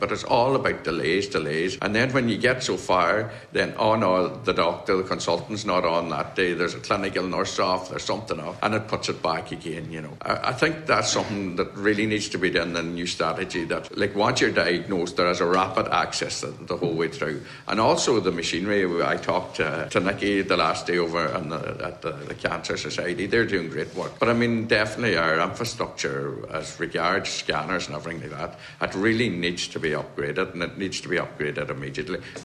But it's all about delays. And then when you get so far, then, oh no, the doctor, the consultant's not on that day, there's a clinical nurse off, there's something off, and it puts it back again, you know. I think that's something that really needs to be done in the new strategy, that, like, once you're diagnosed, there is a rapid access the whole way through. And also the machinery. I talked to Nikki the last day over at the Cancer Society. They're doing great work. But I mean, definitely our infrastructure as regards scanners and everything like that, it really needs to be upgraded, and it needs to be upgraded immediately.